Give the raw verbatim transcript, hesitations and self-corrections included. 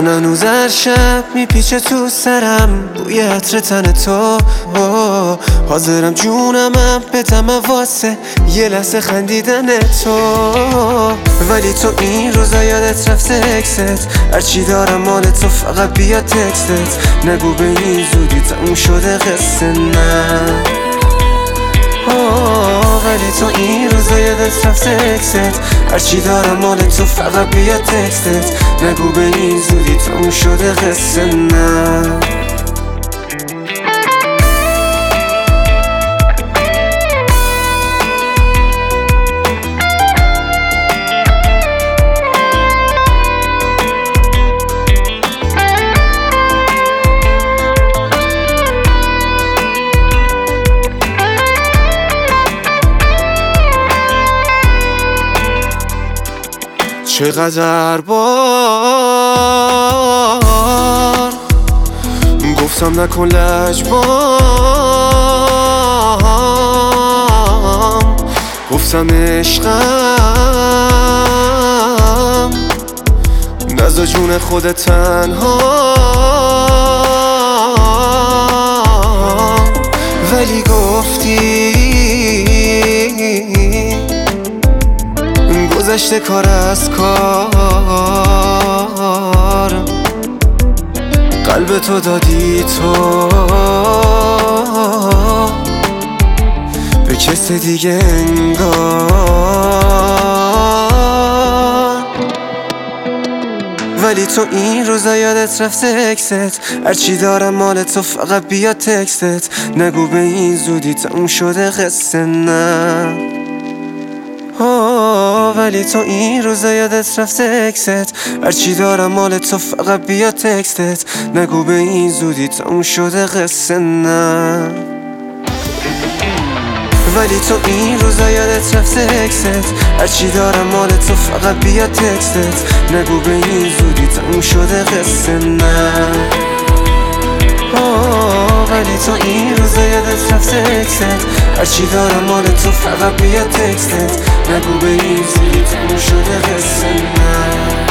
چون هنوز هر شب میپیچه تو سرم بوی عطر تن تو. حاضرم جونمم بدم واسه یه لحظه خندیدن تو. ولی تو این روزا یادت رفت سکست، هرچی دارم مال تو فقط بیا تکستت. نگو به این زودی تموم شده قصه نه. ولی تو این روزا یادت رفت سکست، هرچی دارم مال تو فقط بیا تکستت. نگو به این زودی تموم شده قصه نه. چقدر بار گفتم نکن لجبام، گفتم عشقم نزا جون خود تنها. ولی گفتی گذشته کار از کار، قلب تو دادی تو به کس دیگه انگار. ولی تو این روزا یادت رفت سکست، هرچی دارم مال تو فقط بیا تکستت. نگو به این زودی تموم شده قصه نه. ولی تو این روزا یادت رفت سکست، هرچی دارم مال تو فقط بیا تکستت. نگو به این زودی تموم شده قصه نه. ولی تو این روزا یادت رفت سکست، هرچی دارم مال تو فقط بیا تکستت. نگو به این زودی تموم شده قصه نه. ولی تو این روزا یادت رفت سکست، هرچی دارم مال تو فقط بیا تکستت. نگو به این زودی تموم شده قصه نه.